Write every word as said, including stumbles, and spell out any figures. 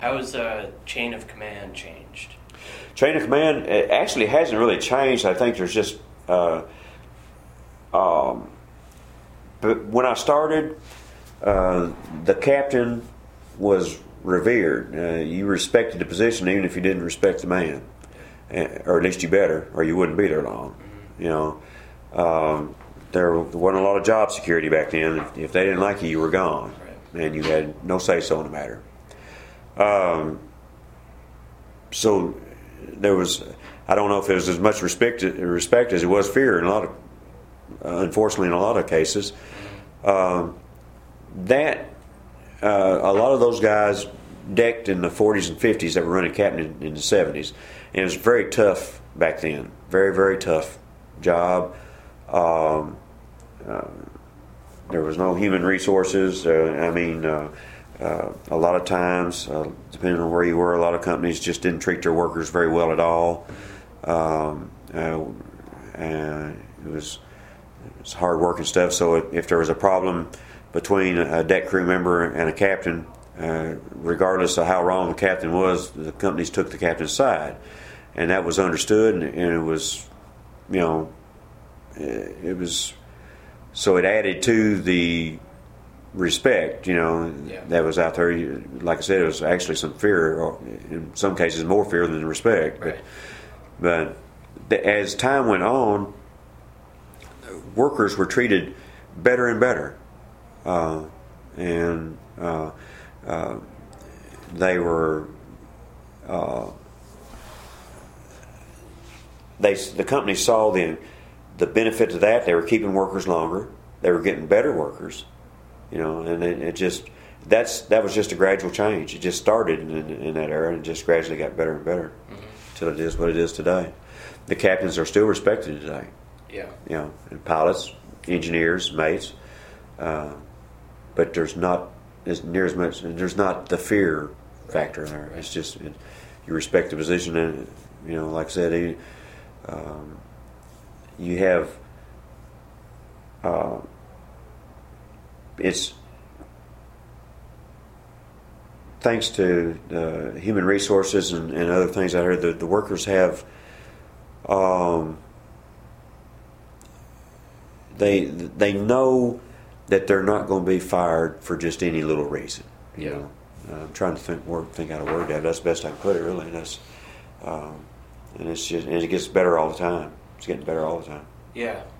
How has uh, chain of command changed? Chain of command it actually hasn't really changed. I think there's just, uh, um, but when I started, uh, the captain was revered. Uh, you respected the position even if you didn't respect the man, or at least you better, or you wouldn't be there long. You know, um, there wasn't a lot of job security back then. If, if they didn't like you, you were gone, and you had no say so in the matter. Um, so there was, I don't know if there was as much respect respect as it was fear in a lot of, uh, unfortunately, in a lot of cases. Um, that uh, a lot of those guys decked in the forties and fifties that were running captain in, in the seventies, and it was very tough back then. Very very tough job. Um, uh, there was no human resources. Uh, I mean. Uh, Uh, a lot of times, uh, depending on where you were, a lot of companies just didn't treat their workers very well at all. Um, uh, and it was it was hard work and stuff. So if, if there was a problem between a deck crew member and a captain, uh, regardless of how wrong the captain was, the companies took the captain's side, and that was understood. And, and it was, you know, it was so it added to the respect, you know, yeah. that was out there. Like I said, it was actually some fear, or in some cases more fear than respect. Right. But, but as time went on, workers were treated better and better, uh, and uh, uh, they were uh, they the company saw the the benefit of that. They were keeping workers longer. They were getting better workers. You know, and it, it just that's that was just a gradual change. It just started in, in that era, and it just gradually got better and better until mm-hmm. it is what it is today. The captains are still respected today. Yeah, you know, and pilots, engineers, mates, uh, but there's not as near as much. There's not the fear factor in there. Right. It's just it, you respect the position, and you know, like I said, you, um, you have. Uh, It's thanks to uh, human resources and, and other things out here. The, the workers have um, they they know that they're not going to be fired for just any little reason. You yeah. know, uh, I'm trying to think word, think out a word that that's the best I can put it. Really, and that's um, and it's just and it gets better all the time. It's getting better all the time. Yeah.